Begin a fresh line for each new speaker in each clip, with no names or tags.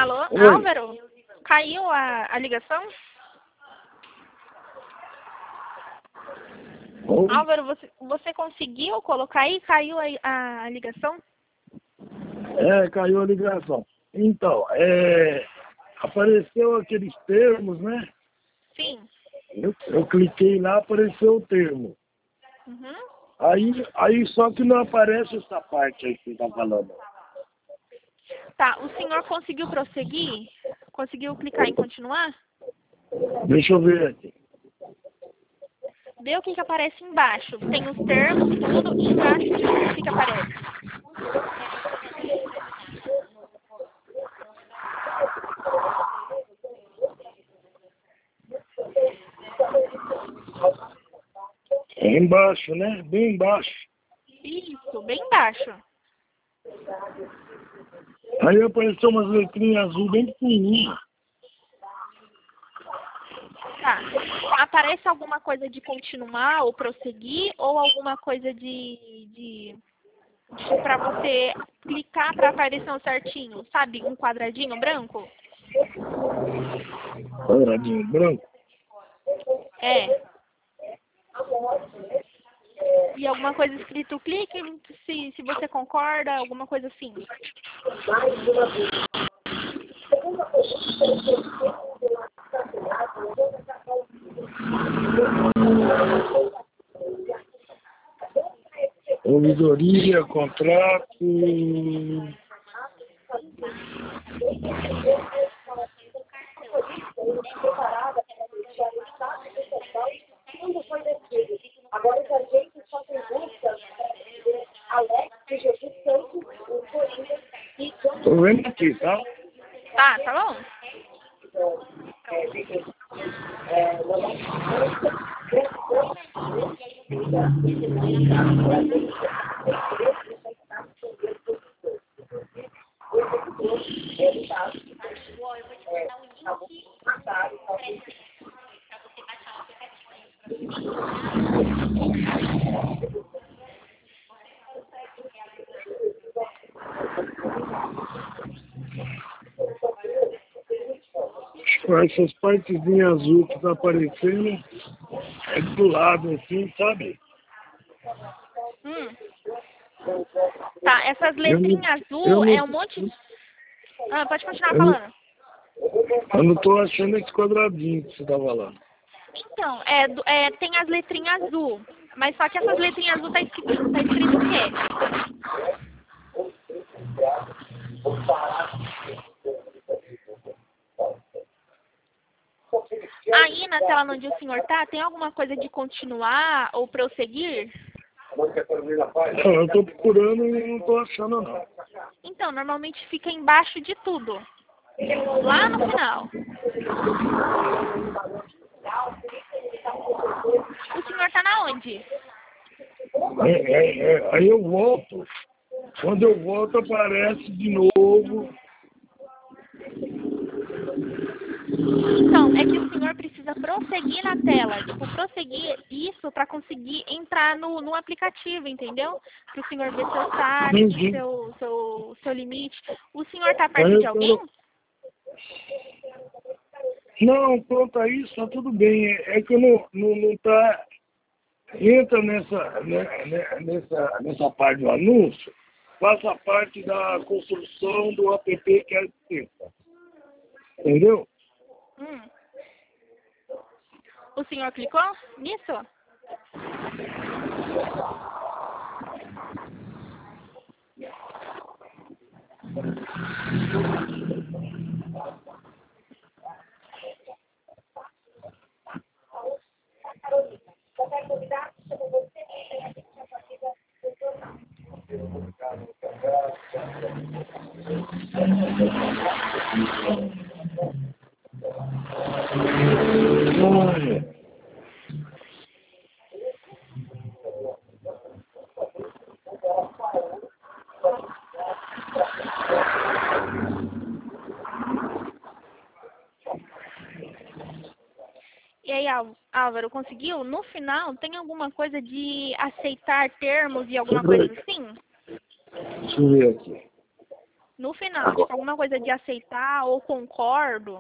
Alô,
Oi.
Álvaro? Caiu a ligação?
Oi?
Álvaro, você conseguiu colocar aí? Caiu a ligação?
Caiu a ligação. Então, apareceu aqueles termos, né?
Sim.
Eu cliquei lá, apareceu o termo.
Uhum.
Aí só que não aparece essa parte aí que você está falando.
Tá, o senhor conseguiu prosseguir? Conseguiu clicar em continuar?
Deixa eu ver aqui.
Vê o que aparece embaixo. Tem os termos, tudo, e embaixo disso, o que aparece?
É embaixo, né? Bem embaixo.
Isso, bem embaixo.
Aí apareceu umas letrinhas azul bem pequenininhas.
Tá. Aparece alguma coisa de continuar ou prosseguir ou alguma coisa de para você clicar para aparecer um certinho, sabe? Um quadradinho branco?
Quadradinho branco.
É. E alguma coisa escrito clique se você concorda, alguma coisa assim.
Ouvidoria, contrato. Tô vendo aqui, tá?
Tá bom?
Essas partezinhas azul que tá aparecendo é do lado assim, sabe?
Tá, essas letrinhas azul é um monte de... Ah, pode continuar falando.
Eu não tô achando esse quadradinho que você tá falando.
Então, tem as letrinhas azul, mas só que essas letrinhas azul tá escrito o quê? Aí na tela onde o senhor tá, tem alguma coisa de continuar ou prosseguir?
Não, eu tô procurando e não tô achando não.
Então, normalmente fica embaixo de tudo. Lá no final. O senhor tá na onde?
Aí eu volto. Quando eu volto aparece de novo.
Então, é que o senhor precisa prosseguir na tela. Tipo, prosseguir isso para conseguir entrar no aplicativo, entendeu? Para o senhor ver seu saque,
Entendi.
seu limite. O senhor tá
Aí
perto de
eu
alguém?
quero... Não, quanto a isso, tá tudo bem. É que eu não tá... Entra nessa parte do anúncio, faça parte da construção do app que é assistência. Entendeu?
O senhor clicou nisso?
Ai.
E aí, Álvaro, conseguiu? No final, tem alguma coisa de aceitar termos e alguma coisa assim?
Deixa eu ver aqui.
No final, tipo, alguma coisa de aceitar ou concordo.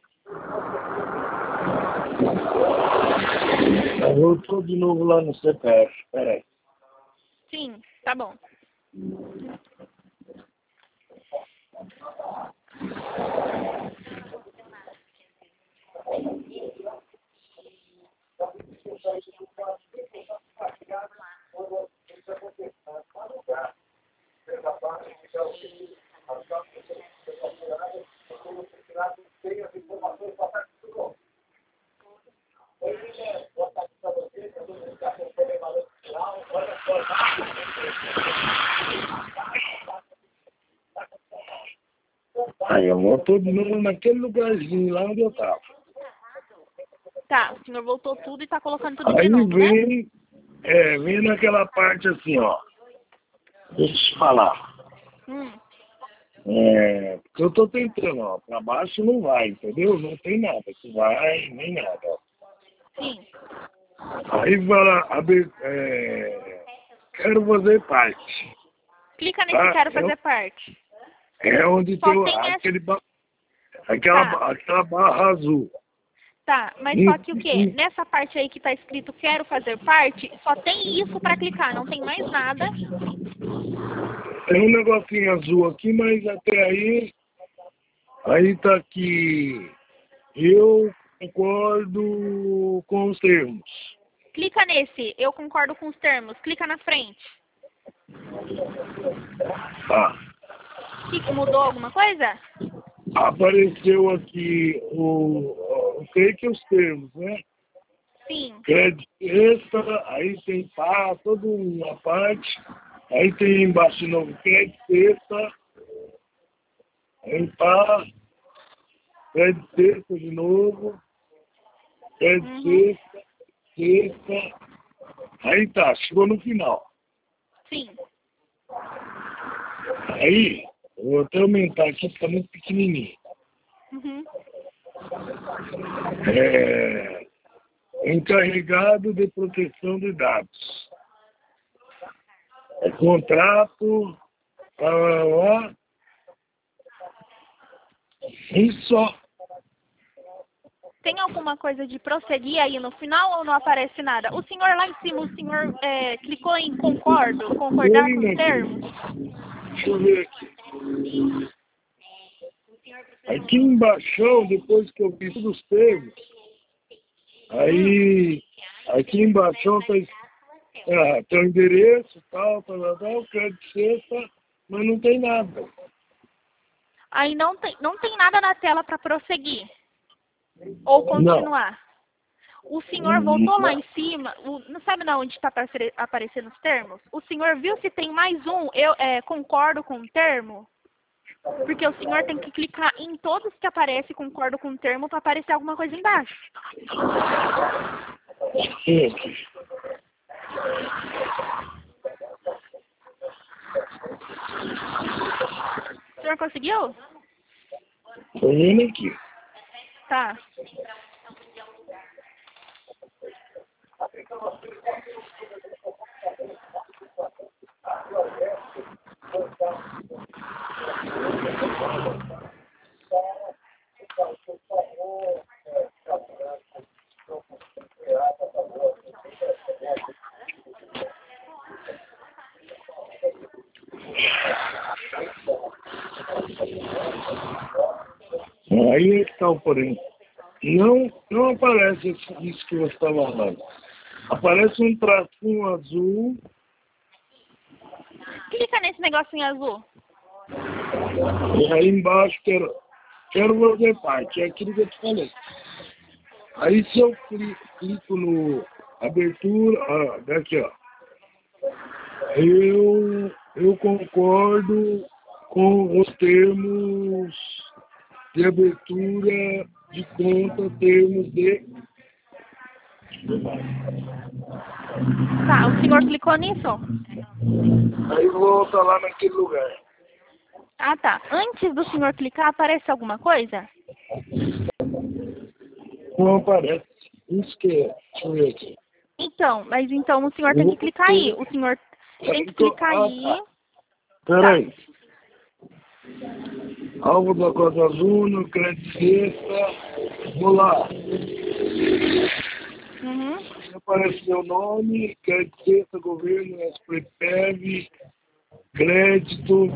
Eu voltou de novo lá no CPF, peraí.
Sim, tá bom.
Aí eu voltou de novo naquele lugarzinho lá onde eu tava.
Tá, o senhor voltou tudo e tá colocando tudo de
Aí
novo, né?
vem naquela parte assim, ó. Deixa eu te falar. Porque eu tô tentando, ó. Pra baixo não vai, entendeu? Não tem nada que vai, nem nada, ó.
Sim.
Aí fala, quero fazer parte.
Clica nesse
Tá?
quero fazer parte.
É onde
Só
tem
tem
aquele,
Tá.
aquela barra azul.
Tá, mas só que o quê? Nessa parte aí que tá escrito quero fazer parte, só tem isso pra clicar, não tem mais nada.
Tem um negocinho azul aqui, mas até aí tá aqui. Eu concordo com os termos.
Clica nesse, eu concordo com os termos, clica na frente.
Tá.
Que mudou alguma coisa?
Apareceu aqui creio que os termos, né?
Sim.
Crédito extra, aí tem pá, toda uma parte. Aí tem embaixo de novo crédito extra. Aí pá, crédito extra de novo. Crédito extra. Aí tá, chegou no final.
Sim.
Aí, eu vou até aumentar aqui, porque tá muito pequenininho. Encarregado de proteção de dados. Contrato, isso.
Tem alguma coisa de prosseguir aí no final ou não aparece nada? O senhor lá em cima, o senhor clicou em concordo, concordar com os termos?
Deixa eu ver aqui. Aqui embaixo, depois que eu vi todos os termos, aí aqui embaixo tem o endereço, tal, crédito sexta, mas não tem nada.
Aí não tem nada na tela para prosseguir ou continuar. Não. O senhor voltou lá em cima, não sabe na onde está aparecendo os termos? O senhor viu se tem mais um, concordo com o termo? Porque o senhor tem que clicar em todos que aparece concordo com o termo para aparecer alguma coisa embaixo. O senhor conseguiu?
Tô vendo aqui.
Tá.
Aí é que está o porém. Não aparece isso que você estava falando. Aparece um tracinho azul.
Clica nesse negocinho azul.
E aí embaixo quero fazer parte. É aquilo que eu te falei. Aí se eu clico no abertura, daqui ó. Eu concordo com os termos de abertura de conta, termos de...
Tá, o senhor clicou nisso?
Aí volta lá naquele lugar.
Ah, tá. Antes do senhor clicar, aparece alguma coisa?
Não aparece. Isso que é. Deixa eu ver aqui.
Então o senhor tem que clicar aí. O senhor tem que clicar aí.
Peraí. Alvo da Costa Azul, no crédito sexta. Vou lá.
Uhum.
Aparece meu nome, crédito sexta, governo, SPPEV, crédito,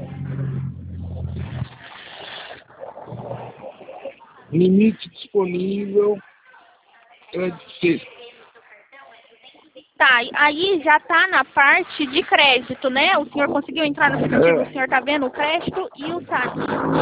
limite disponível, crédito sexta.
Tá, aí já tá na parte de crédito, né? O senhor conseguiu entrar no aplicativo, o senhor tá vendo o crédito e o saque.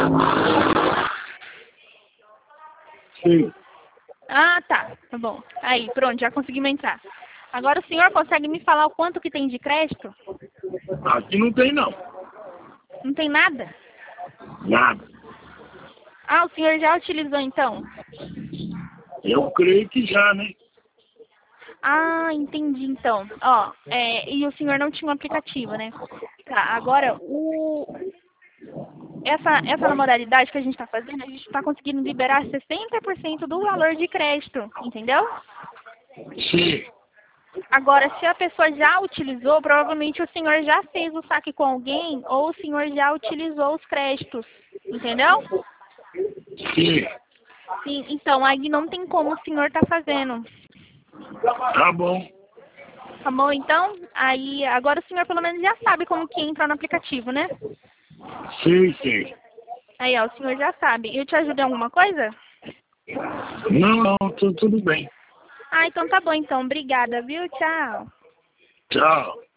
Sim.
Ah, tá. Tá bom. Aí, pronto, já conseguimos entrar. Agora o senhor consegue me falar o quanto que tem de crédito?
Aqui não tem não.
Não tem nada?
Nada.
Ah, o senhor já utilizou então?
Eu creio que já, né?
Ah, entendi então. Ó, e o senhor não tinha um aplicativo, né? Tá, agora essa modalidade que a gente está fazendo, a gente está conseguindo liberar 60% do valor de crédito, entendeu?
Sim.
Agora, se a pessoa já utilizou, provavelmente o senhor já fez o saque com alguém ou o senhor já utilizou os créditos, entendeu?
Sim.
Sim, então aí não tem como o senhor tá fazendo.
Tá bom.
Tá bom, então? Aí, agora o senhor pelo menos já sabe como que entra no aplicativo, né?
Sim, sim.
Aí, ó, o senhor já sabe. Eu te ajudo em alguma coisa?
Não, tudo bem.
Ah, então tá bom, então. Obrigada, viu? Tchau.
Tchau.